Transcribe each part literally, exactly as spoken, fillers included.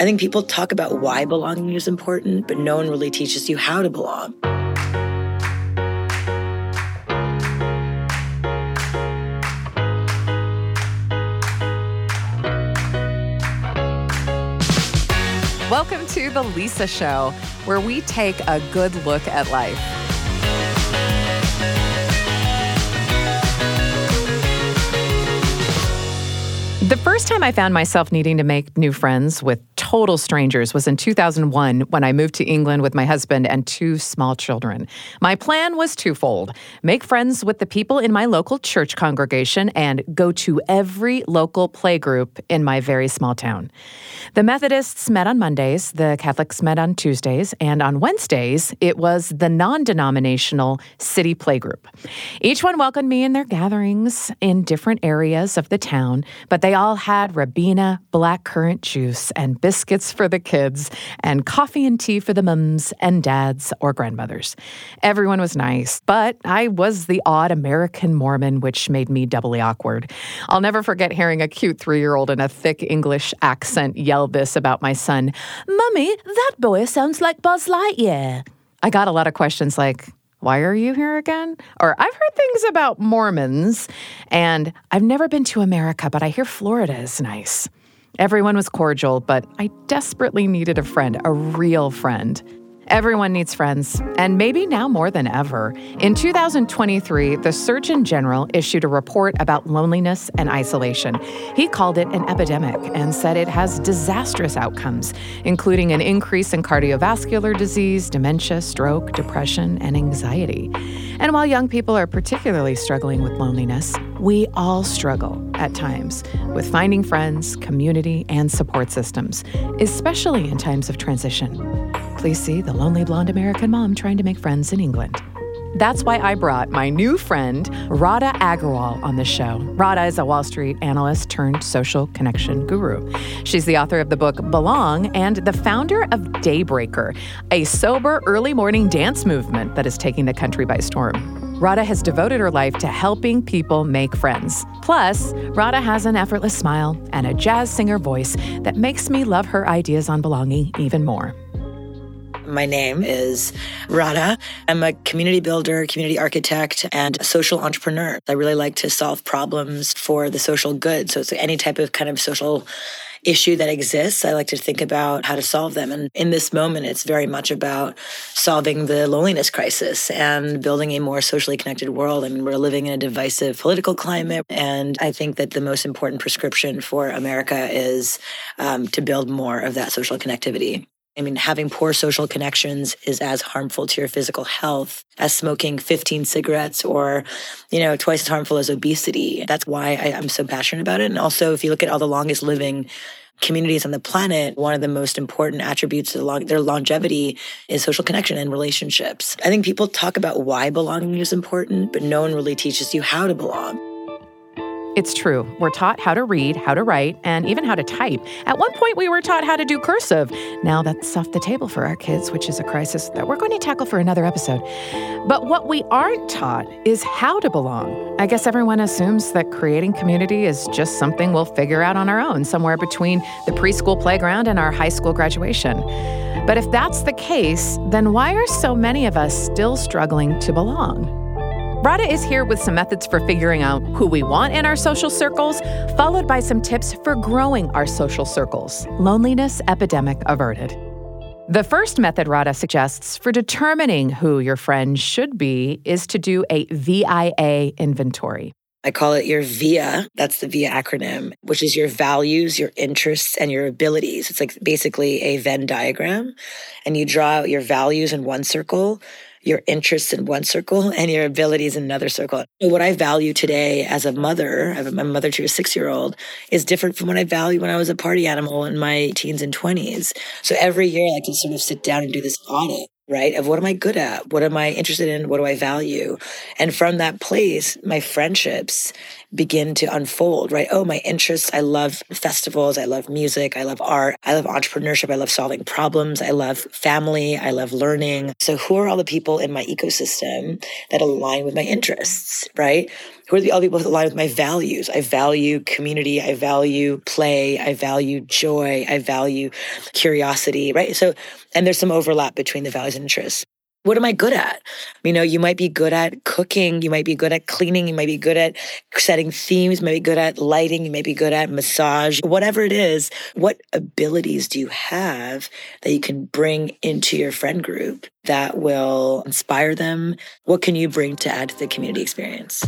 I think people talk about why belonging is important, but no one really teaches you how to belong. Welcome to The Lisa Show, where we take a good look at life. The first time I found myself needing to make new friends with total strangers was in two thousand one when I moved to England with my husband and two small children. My plan was twofold: make friends with the people in my local church congregation and go to every local playgroup in my very small town. The Methodists met on Mondays, the Catholics met on Tuesdays, and on Wednesdays, it was the non-denominational city playgroup. Each one welcomed me in their gatherings in different areas of the town, but they all had Ribena blackcurrant juice and biscuits for the kids and coffee and tea for the mums and dads or grandmothers. Everyone was nice, but I was the odd American Mormon, which made me doubly awkward. I'll never forget hearing a cute three-year-old in a thick English accent yell this about my son: "Mummy, that boy sounds like Buzz Lightyear." I got a lot of questions like, "Why are you here again?" Or, "I've heard things about Mormons," and "I've never been to America, but I hear Florida is nice." Everyone was cordial, but I desperately needed a friend, a real friend. Everyone needs friends, and maybe now more than ever. In two thousand twenty-three, the Surgeon General issued a report about loneliness and isolation. He called it an epidemic and said it has disastrous outcomes, including an increase in cardiovascular disease, dementia, stroke, depression, and anxiety. And while young people are particularly struggling with loneliness, we all struggle at times with finding friends, community, and support systems, especially in times of transition. Please see The Lonely Blonde American Mom Trying to Make Friends in England. That's why I brought my new friend, Radha Agrawal, on the show. Radha is a Wall Street analyst turned social connection guru. She's the author of the book Belong and the founder of Daybreaker, a sober early morning dance movement that is taking the country by storm. Radha has devoted her life to helping people make friends. Plus, Radha has an effortless smile and a jazz singer voice that makes me love her ideas on belonging even more. My name is Radha. I'm a community builder, community architect, and a social entrepreneur. I really like to solve problems for the social good. So it's any type of kind of social issue that exists, I like to think about how to solve them. And in this moment, it's very much about solving the loneliness crisis and building a more socially connected world. I mean, we're living in a divisive political climate, and I think that the most important prescription for America is um, to build more of that social connectivity. I mean, having poor social connections is as harmful to your physical health as smoking fifteen cigarettes or, you know, twice as harmful as obesity. That's why I, I'm so passionate about it. And also, if you look at all the longest living communities on the planet, one of the most important attributes of long, their longevity is social connection and relationships. I think people talk about why belonging is important, but no one really teaches you how to belong. It's true. We're taught how to read, how to write, and even how to type. At one point, we were taught how to do cursive. Now that's off the table for our kids, which is a crisis that we're going to tackle for another episode. But what we aren't taught is how to belong. I guess everyone assumes that creating community is just something we'll figure out on our own, somewhere between the preschool playground and our high school graduation. But if that's the case, then why are so many of us still struggling to belong? Radha is here with some methods for figuring out who we want in our social circles, followed by some tips for growing our social circles. Loneliness epidemic averted. The first method Radha suggests for determining who your friend should be is to do a V I A inventory. I call it your V I A. That's the V I A acronym, which is your values, your interests, and your abilities. It's like basically a Venn diagram. And you draw out your values in one circle, your interests in one circle, and your abilities in another circle. What I value today as a mother, I'm a mother to a six-year-old, is different from what I value when I was a party animal in my teens and twenties. So every year I can sort of sit down and do this audit, right? Of what am I good at? What am I interested in? What do I value? And from that place, my friendships begin to unfold, right? Oh, my interests. I love festivals. I love music. I love art. I love entrepreneurship. I love solving problems. I love family. I love learning. So who are all the people in my ecosystem that align with my interests, right? Who are the other people that align with my values? I value community. I value play. I value joy. I value curiosity, right? So, and there's some overlap between the values and interests. What am I good at? You know, you might be good at cooking. You might be good at cleaning. You might be good at setting themes. You might be good at lighting. You might be good at massage. Whatever it is, what abilities do you have that you can bring into your friend group that will inspire them? What can you bring to add to the community experience?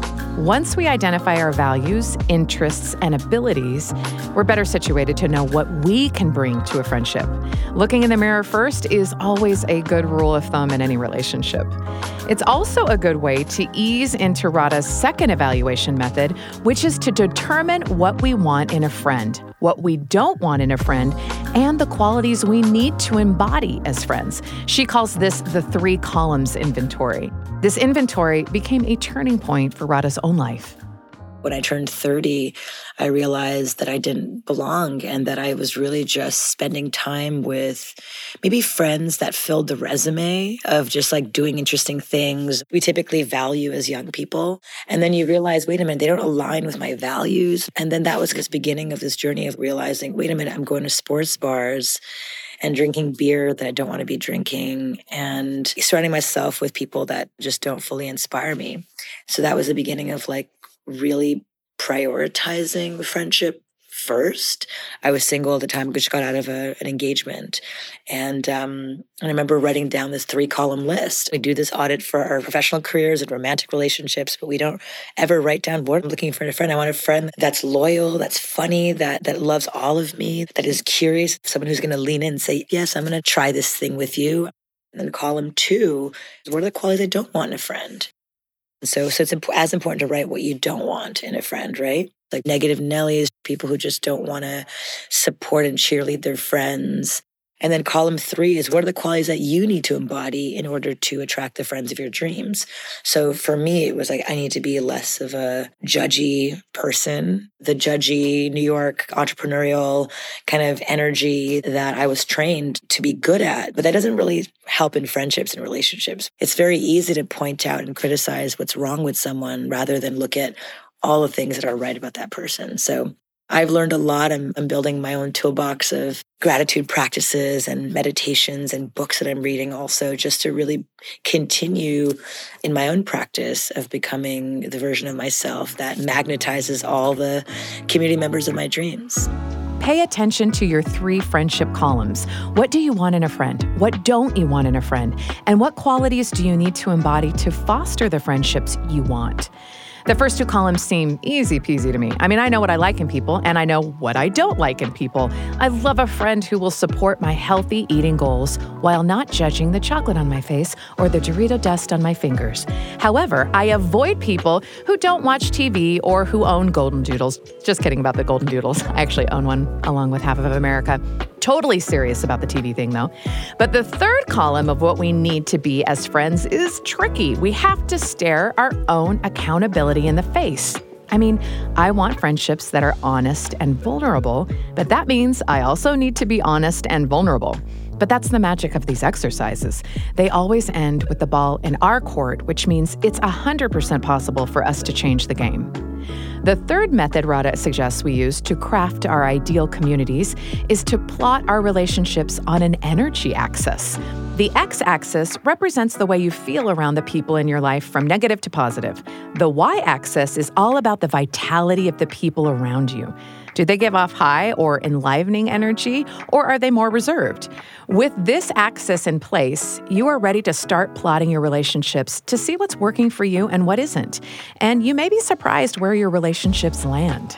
Once we identify our values, interests, and abilities, we're better situated to know what we can bring to a friendship. Looking in the mirror first is always a good rule of thumb in any relationship. It's also a good way to ease into Radha's second evaluation method, which is to determine what we want in a friend, what we don't want in a friend, and the qualities we need to embody as friends. She calls this the three columns inventory. This inventory became a turning point for Radha's own life. When I turned thirty, I realized that I didn't belong and that I was really just spending time with maybe friends that filled the resume of just like doing interesting things we typically value as young people. And then you realize, wait a minute, they don't align with my values. And then that was the beginning of this journey of realizing, wait a minute, I'm going to sports bars and drinking beer that I don't want to be drinking and surrounding myself with people that just don't fully inspire me. So that was the beginning of like really prioritizing friendship first. I was single at the time, just got out of a, an engagement. And, um, and I remember writing down this three column list. We do this audit for our professional careers and romantic relationships, but we don't ever write down what I'm looking for in a friend. I want a friend that's loyal, that's funny, that, that loves all of me, that is curious, someone who's going to lean in and say, yes, I'm going to try this thing with you. And then column two, what are the qualities I don't want in a friend? So, so it's imp- as important to write what you don't want in a friend, right? Like negative Nellies, people who just don't want to support and cheerlead their friends. And then column three is what are the qualities that you need to embody in order to attract the friends of your dreams? So for me, it was like, I need to be less of a judgy person, the judgy New York entrepreneurial kind of energy that I was trained to be good at. But that doesn't really help in friendships and relationships. It's very easy to point out and criticize what's wrong with someone rather than look at all the things that are right about that person. So I've learned a lot. I'm, I'm building my own toolbox of gratitude practices and meditations and books that I'm reading also just to really continue in my own practice of becoming the version of myself that magnetizes all the community members of my dreams. Pay attention to your three friendship columns. What do you want in a friend? What don't you want in a friend? And what qualities do you need to embody to foster the friendships you want? The first two columns seem easy peasy to me. I mean, I know what I like in people, and I know what I don't like in people. I love a friend who will support my healthy eating goals while not judging the chocolate on my face or the Dorito dust on my fingers. However, I avoid people who don't watch T V or who own Golden Doodles. Just kidding about the Golden Doodles. I actually own one along with half of America. Totally serious about the T V thing, though. But the third column of what we need to be as friends is tricky. We have to stare our own accountability in the face. I mean, I want friendships that are honest and vulnerable, but that means I also need to be honest and vulnerable. But that's the magic of these exercises. They always end with the ball in our court, which means it's one hundred percent possible for us to change the game. The third method Radha suggests we use to craft our ideal communities is to plot our relationships on an energy axis. The x-axis represents the way you feel around the people in your life from negative to positive. The y-axis is all about the vitality of the people around you. Do they give off high or enlivening energy, or are they more reserved? With this axis in place, you are ready to start plotting your relationships to see what's working for you and what isn't. And you may be surprised where your relationships land.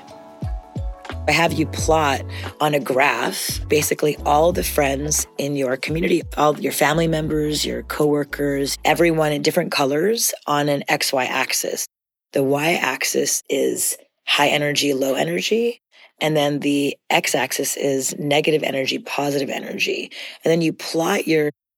I have you plot on a graph, basically all the friends in your community, all your family members, your coworkers, everyone in different colors on an X Y axis. The Y axis is high energy, low energy. And then the x-axis is negative energy, positive energy. And then you plot your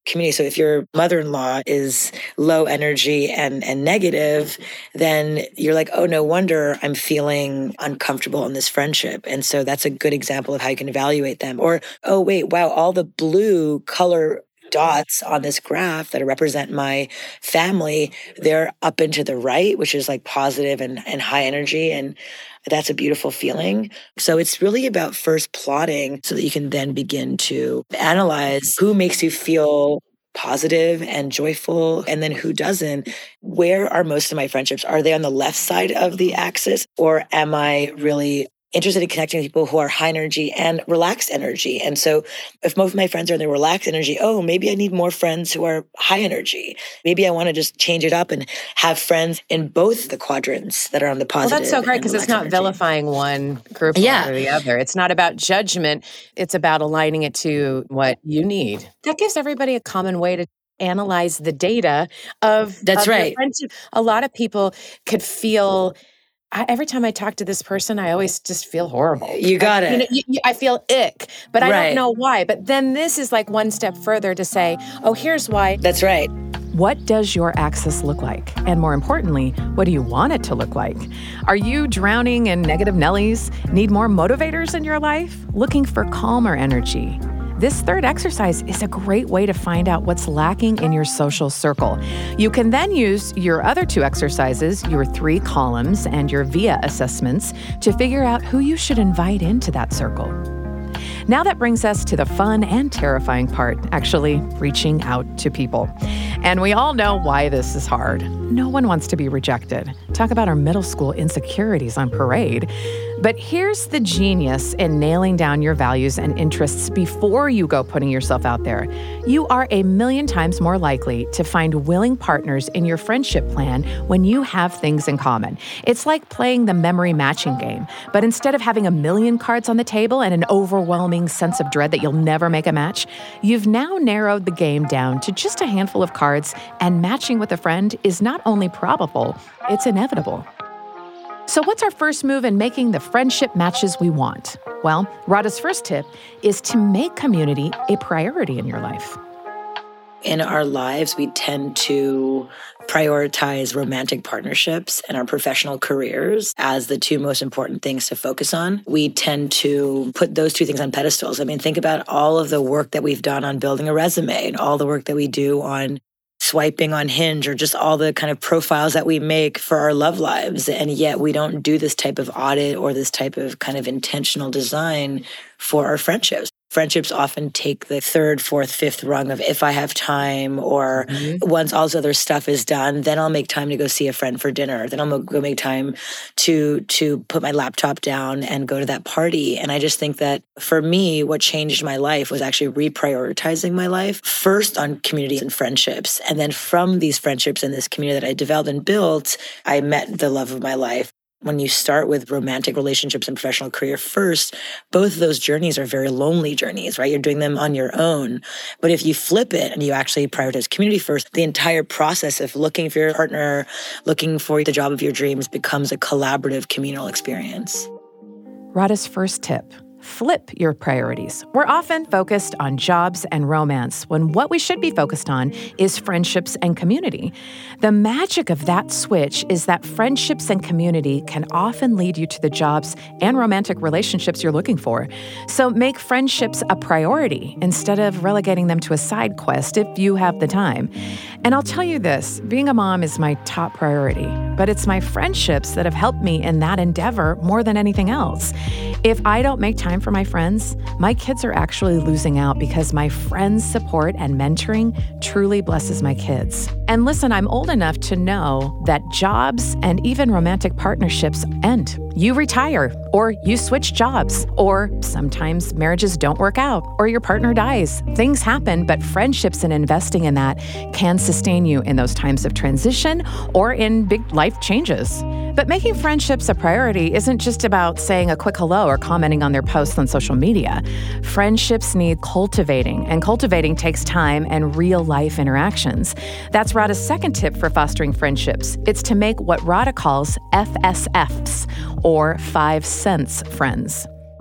community. So if your mother-in-law is low energy and, and negative, then you're like, oh, no wonder I'm feeling uncomfortable in this friendship. And so that's a good example of how you can evaluate them. Or, oh, wait, wow, all the blue color dots on this graph that represent my family, they're up and to the right, which is like positive and, and high energy. And that's a beautiful feeling. So it's really about first plotting so that you can then begin to analyze who makes you feel positive and joyful, and then who doesn't. Where are most of my friendships? Are they on the left side of the axis, or am I really interested in connecting with people who are high energy and relaxed energy? And so if most of my friends are in the relaxed energy, oh, maybe I need more friends who are high energy. Maybe I want to just change it up and have friends in both the quadrants that are on the positive. Well, that's so great because it's not energy. vilifying one group Yeah. over the other. It's not about judgment. It's about aligning it to what you need. That gives everybody a common way to analyze the data of, That's of your right. friendship. A lot of people could feel I, every time I talk to this person, I always just feel horrible. You got I, it. You know, you, you, I feel ick, but I Right. don't know why. But then this is like one step further to say, oh, here's why. That's right. What does your axis look like? And more importantly, what do you want it to look like? Are you drowning in negative Nellies? Need more motivators in your life? Looking for calmer energy? This third exercise is a great way to find out what's lacking in your social circle. You can then use your other two exercises, your three columns and your V I A assessments, to figure out who you should invite into that circle. Now that brings us to the fun and terrifying part, actually reaching out to people. And we all know why this is hard. No one wants to be rejected. Talk about our middle school insecurities on parade. But here's the genius in nailing down your values and interests before you go putting yourself out there. You are a million times more likely to find willing partners in your friendship plan when you have things in common. It's like playing the memory matching game, but instead of having a million cards on the table and an overwhelming sense of dread that you'll never make a match, you've now narrowed the game down to just a handful of cards, and matching with a friend is not only probable, it's inevitable. So what's our first move in making the friendship matches we want? Well, Radha's first tip is to make community a priority in your life. In our lives, we tend to prioritize romantic partnerships and our professional careers as the two most important things to focus on. We tend to put those two things on pedestals. I mean, think about all of the work that we've done on building a resume and all the work that we do on swiping on Hinge, or just all the kind of profiles that we make for our love lives. And yet we don't do this type of audit or this type of kind of intentional design for our friendships. Friendships often take the third, fourth, fifth rung of if I have time, or mm-hmm. once all this other stuff is done, then I'll make time to go see a friend for dinner. Then I'll go make time to to put my laptop down and go to that party. And I just think that for me, what changed my life was actually reprioritizing my life first on communities and friendships. And then from these friendships and this community that I developed and built, I met the love of my life. When you start with romantic relationships and professional career first, both of those journeys are very lonely journeys, right? You're doing them on your own. But if you flip it and you actually prioritize community first, the entire process of looking for your partner, looking for the job of your dreams becomes a collaborative communal experience. Radha's first tip: flip your priorities. We're often focused on jobs and romance when what we should be focused on is friendships and community. The magic of that switch is that friendships and community can often lead you to the jobs and romantic relationships you're looking for. So make friendships a priority instead of relegating them to a side quest if you have the time. And I'll tell you this, being a mom is my top priority, but it's my friendships that have helped me in that endeavor more than anything else. If I don't make time for my friends, my kids are actually losing out because my friends' support and mentoring truly blesses my kids. And listen, I'm old enough to know that jobs and even romantic partnerships end. You retire, or you switch jobs, or sometimes marriages don't work out, or your partner dies. Things happen, but friendships and investing in that can sustain you in those times of transition or in big life changes. But making friendships a priority isn't just about saying a quick hello or commenting on their posts on social media. Friendships need cultivating, and cultivating takes time and real life interactions. That's Radha's second tip for fostering friendships. It's to make what Radha calls F S Fs, or five sense friends.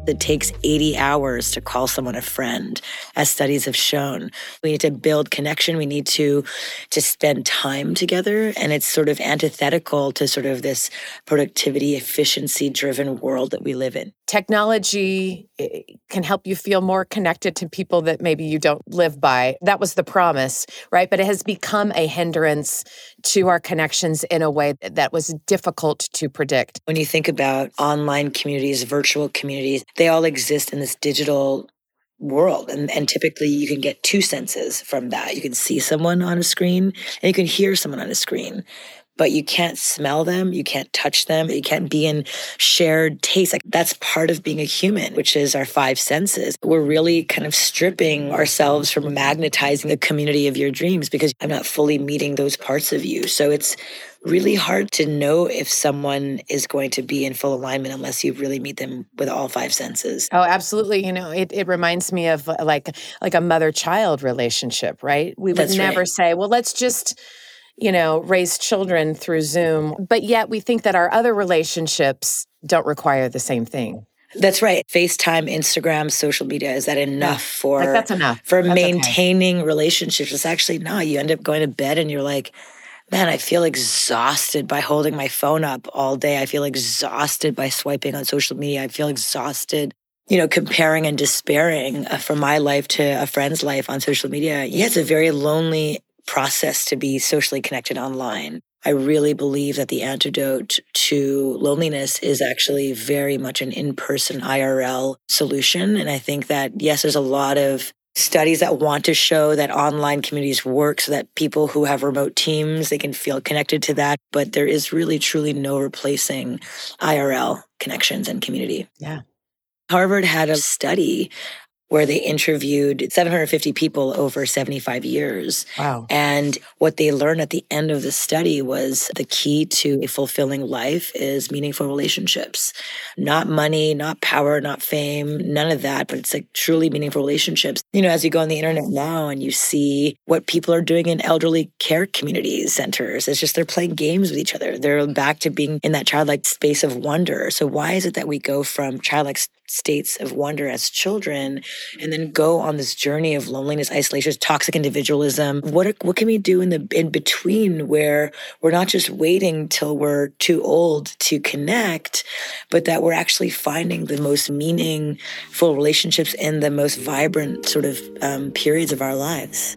It takes eighty hours to call someone a friend, as studies have shown. We need to build connection. We need to, to spend time together. And it's sort of antithetical to sort of this productivity, efficiency-driven world that we live in. Technology can help you feel more connected to people that maybe you don't live by. That was the promise, right? But it has become a hindrance to our connections in a way that was difficult to predict. When you think about online communities, virtual communities, they all exist in this digital world. And, and typically you can get two senses from that. You can see someone on a screen and you can hear someone on a screen. But you can't smell them, you can't touch them, you can't be in shared taste. Like, that's part of being a human, which is our five senses. We're really kind of stripping ourselves from magnetizing the community of your dreams because I'm not fully meeting those parts of you. So it's really hard to know if someone is going to be in full alignment unless you really meet them with all five senses. Oh, absolutely. You know, it, it reminds me of like, like a mother-child relationship, right? We would That's never right. say, well, let's just, you know, raise children through Zoom. But yet we think that our other relationships don't require the same thing. That's right. FaceTime, Instagram, social media, is that enough Yeah. for, like that's enough. for That's maintaining okay. relationships? It's actually not. You end up going to bed and you're like, man, I feel exhausted by holding my phone up all day. I feel exhausted by swiping on social media. I feel exhausted, you know, comparing and despairing uh, from my life to a friend's life on social media. Yeah, it's a very lonely process to be socially connected online. I really believe that the antidote to loneliness is actually very much an in-person I R L solution. And I think that, yes, there's a lot of studies that want to show that online communities work so that people who have remote teams, they can feel connected to that. But there is really, truly no replacing I R L connections and community. Yeah. Harvard had a study where they interviewed seven hundred fifty people over seventy-five years. Wow. And what they learned at the end of the study was the key to a fulfilling life is meaningful relationships. Not money, not power, not fame, none of that, but it's like truly meaningful relationships. You know, as you go on the internet now and you see what people are doing in elderly care communities, centers, it's just they're playing games with each other. They're back to being in that childlike space of wonder. So why is it that we go from childlike states of wonder as children and then go on this journey of loneliness, isolation, toxic individualism? What are, what can we do in the in between where we're not just waiting till we're too old to connect, but that we're actually finding the most meaningful relationships in the most vibrant sort of um, periods of our lives?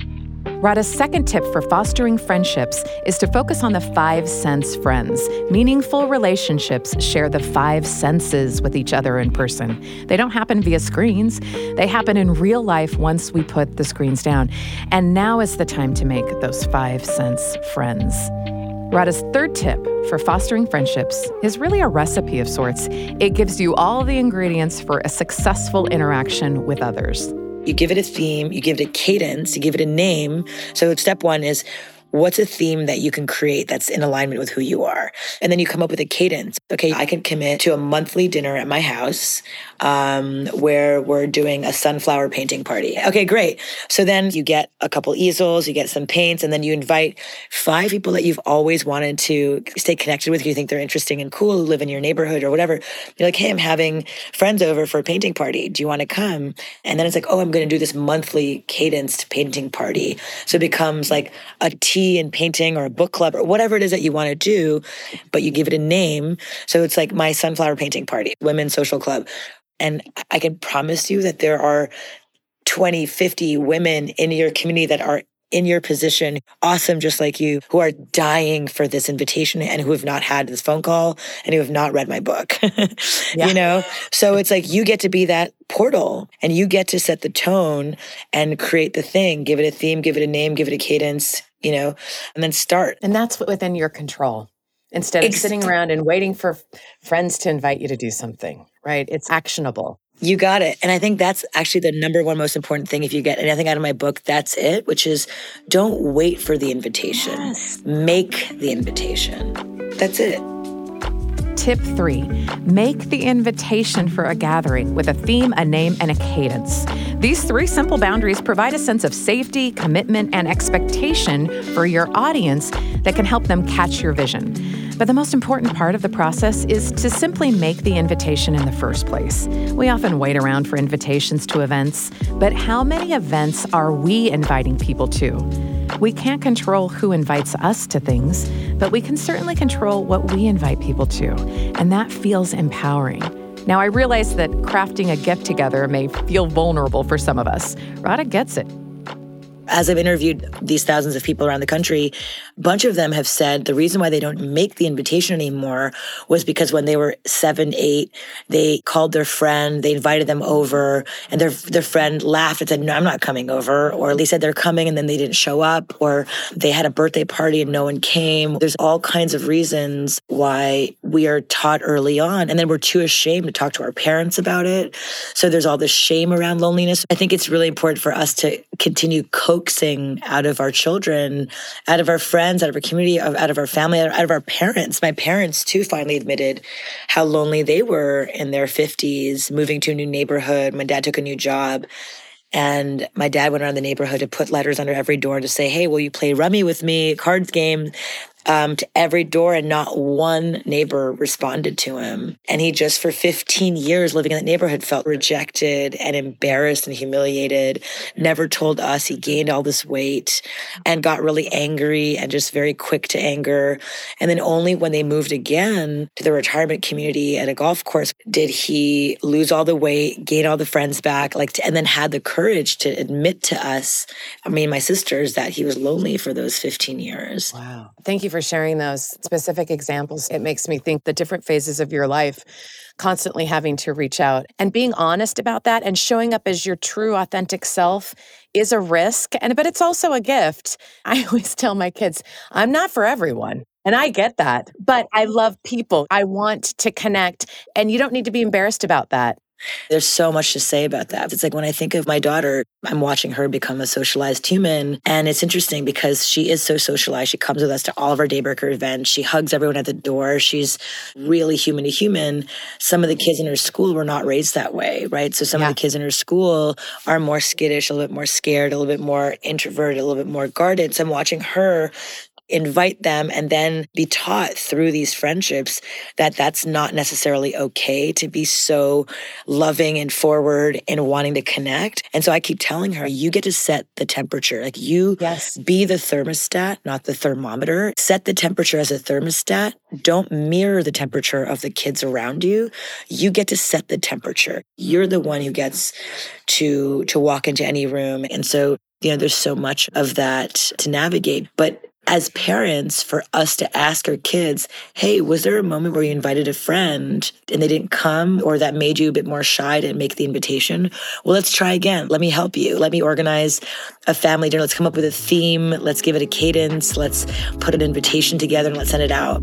Radha's second tip for fostering friendships is to focus on the five sense friends. Meaningful relationships share the five senses with each other in person. They don't happen via screens. They happen in real life once we put the screens down. And now is the time to make those five sense friends. Radha's third tip for fostering friendships is really a recipe of sorts. It gives you all the ingredients for a successful interaction with others. You give it a theme, you give it a cadence, you give it a name. So step one is, what's a theme that you can create that's in alignment with who you are? And then you come up with a cadence. Okay, I can commit to a monthly dinner at my house um, where we're doing a sunflower painting party. Okay, great. So then you get a couple easels, you get some paints, and then you invite five people that you've always wanted to stay connected with, you think they're interesting and cool, who live in your neighborhood or whatever. You're like, hey, I'm having friends over for a painting party. Do you want to come? And then it's like, oh, I'm going to do this monthly cadenced painting party. So it becomes like a tea and painting or a book club or whatever it is that you want to do, but you give it a name. So it's like my sunflower painting party, women's social club. And I can promise you that there are twenty, fifty women in your community that are in your position, awesome, just like you, who are dying for this invitation and who have not had this phone call and who have not read my book, yeah. You know? So it's like you get to be that portal and you get to set the tone and create the thing, give it a theme, give it a name, give it a cadence, you know, and then start. And that's within your control. Instead of Ex- sitting around and waiting for f- friends to invite you to do something, right? It's actionable. You got it. And I think that's actually the number one most important thing. If you get anything out of my book, that's it, which is don't wait for the invitation. Yes. Make the invitation. That's it. Tip three, make the invitation for a gathering with a theme, a name, and a cadence. These three simple boundaries provide a sense of safety, commitment, and expectation for your audience that can help them catch your vision. But the most important part of the process is to simply make the invitation in the first place. We often wait around for invitations to events, but how many events are we inviting people to? We can't control who invites us to things, but we can certainly control what we invite people to, and that feels empowering. Now, I realize that crafting a gift together may feel vulnerable for some of us. Radha gets it. As I've interviewed these thousands of people around the country, a bunch of them have said the reason why they don't make the invitation anymore was because when they were seven, eight, they called their friend, they invited them over, and their their friend laughed and said, no, I'm not coming over. Or they said they're coming and then they didn't show up. Or they had a birthday party and no one came. There's all kinds of reasons why we are taught early on. And then we're too ashamed to talk to our parents about it. So there's all this shame around loneliness. I think it's really important for us to continue coaching coaxing out of our children, out of our friends, out of our community, out of our family, out of our parents. My parents, too, finally admitted how lonely they were in their fifties, moving to a new neighborhood. My dad took a new job. And my dad went around the neighborhood to put letters under every door to say, hey, will you play rummy with me, cards game? Um, to every door, and not one neighbor responded to him. And he just, for fifteen years living in that neighborhood, felt rejected and embarrassed and humiliated, never told us he gained all this weight and got really angry and just very quick to anger. And then only when they moved again to the retirement community at a golf course did he lose all the weight, gain all the friends back, like, and then had the courage to admit to us, I mean, my sisters, that he was lonely for those fifteen years. Wow. Thank you for sharing those specific examples. It makes me think the different phases of your life, constantly having to reach out and being honest about that and showing up as your true, authentic self is a risk, and but it's also a gift. I always tell my kids, I'm not for everyone. And I get that, but I love people. I want to connect, and you don't need to be embarrassed about that. There's so much to say about that. It's like when I think of my daughter, I'm watching her become a socialized human. And it's interesting because she is so socialized. She comes with us to all of our Daybreaker events. She hugs everyone at the door. She's really human to human. Some of the kids in her school were not raised that way, right? So some yeah. of the kids in her school are more skittish, a little bit more scared, a little bit more introverted, a little bit more guarded. So I'm watching her invite them and then be taught through these friendships that that's not necessarily okay to be so loving and forward and wanting to connect. And so I keep telling her, you get to set the temperature. Like you yes. be the thermostat, not the thermometer. Set the temperature as a thermostat. Don't mirror the temperature of the kids around you. You get to set the temperature. You're the one who gets to, to walk into any room. And so, you know, there's so much of that to navigate. But as parents, for us to ask our kids, hey, was there a moment where you invited a friend and they didn't come, or that made you a bit more shy to make the invitation? Well, let's try again. Let me help you. Let me organize a family dinner. Let's come up with a theme. Let's give it a cadence. Let's put an invitation together and let's send it out.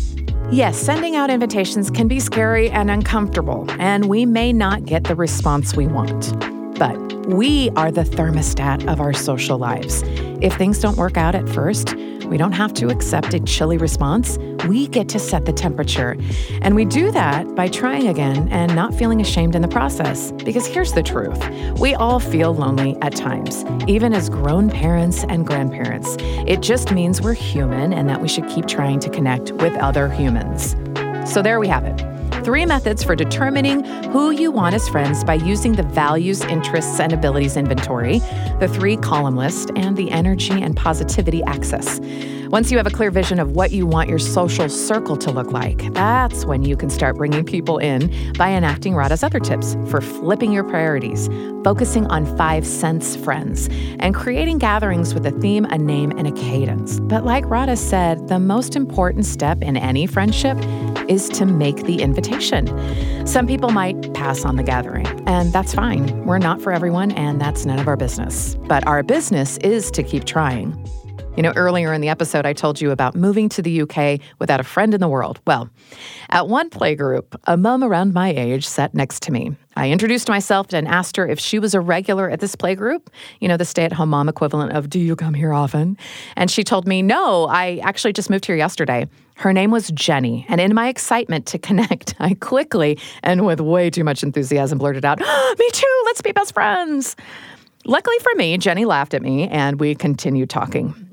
Yes, sending out invitations can be scary and uncomfortable, and we may not get the response we want. But we are the thermostat of our social lives. If things don't work out at first, we don't have to accept a chilly response. We get to set the temperature. And we do that by trying again and not feeling ashamed in the process. Because here's the truth. We all feel lonely at times, even as grown parents and grandparents. It just means we're human and that we should keep trying to connect with other humans. So there we have it. Three methods for determining who you want as friends by using the values, interests, and abilities inventory, the three column list, and the energy and positivity axis. Once you have a clear vision of what you want your social circle to look like, that's when you can start bringing people in by enacting Radha's other tips for flipping your priorities, focusing on five sense friends, and creating gatherings with a theme, a name, and a cadence. But like Radha said, the most important step in any friendship is to make the invitation. Some people might pass on the gathering, and that's fine. We're not for everyone, and that's none of our business. But our business is to keep trying. You know, earlier in the episode, I told you about moving to the U K without a friend in the world. Well, at one playgroup, a mom around my age sat next to me. I introduced myself and asked her if she was a regular at this playgroup, you know, the stay-at-home mom equivalent of, do you come here often? And she told me, no, I actually just moved here yesterday. Her name was Jenny, and in my excitement to connect, I quickly, and with way too much enthusiasm, blurted out, oh, me too, let's be best friends. Luckily for me, Jenny laughed at me, and we continued talking.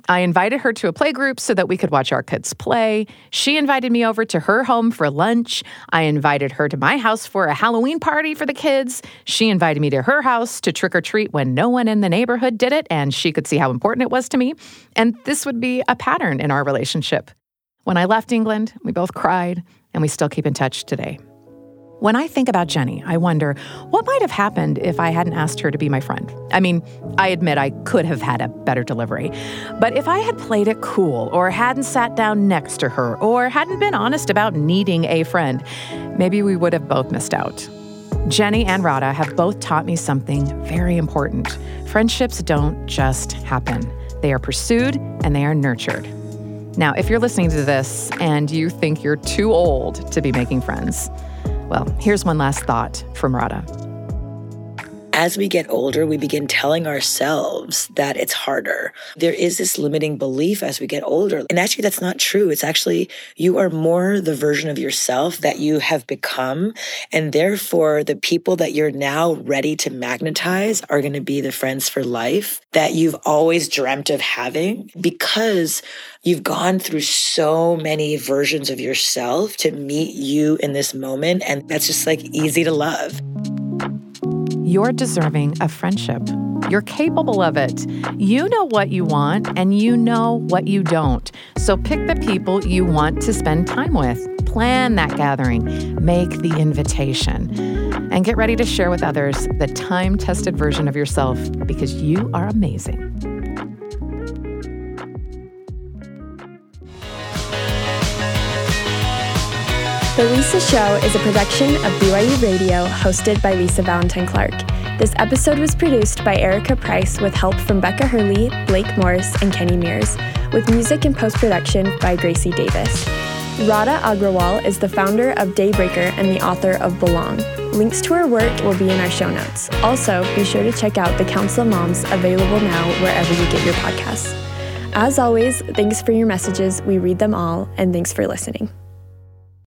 I invited her to a play group so that we could watch our kids play. She invited me over to her home for lunch. I invited her to my house for a Halloween party for the kids. She invited me to her house to trick or treat when no one in the neighborhood did it, and she could see how important it was to me. And this would be a pattern in our relationship. When I left England, we both cried, and we still keep in touch today. When I think about Jenny, I wonder what might have happened if I hadn't asked her to be my friend. I mean, I admit I could have had a better delivery. But if I had played it cool, or hadn't sat down next to her, or hadn't been honest about needing a friend, maybe we would have both missed out. Jenny and Radha have both taught me something very important. Friendships don't just happen. They are pursued and they are nurtured. Now, if you're listening to this and you think you're too old to be making friends, well, here's one last thought from Radha. As we get older, we begin telling ourselves that it's harder. There is this limiting belief as we get older. And actually, that's not true. It's actually, you are more the version of yourself that you have become. And therefore, the people that you're now ready to magnetize are going to be the friends for life that you've always dreamt of having, because you've gone through so many versions of yourself to meet you in this moment. And that's just like easy to love. You're deserving of friendship. You're capable of it. You know what you want and you know what you don't. So pick the people you want to spend time with. Plan that gathering. Make the invitation. And get ready to share with others the time-tested version of yourself, because you are amazing. The Lisa Show is a production of B Y U Radio, hosted by Lisa Valentine Clark. This episode was produced by Erica Price with help from Becca Hurley, Blake Morris, and Kenny Mears, with music and post-production by Gracie Davis. Radha Agrawal is the founder of Daybreaker and the author of Belong. Links to her work will be in our show notes. Also, be sure to check out The Council of Moms, available now wherever you get your podcasts. As always, thanks for your messages. We read them all, and thanks for listening.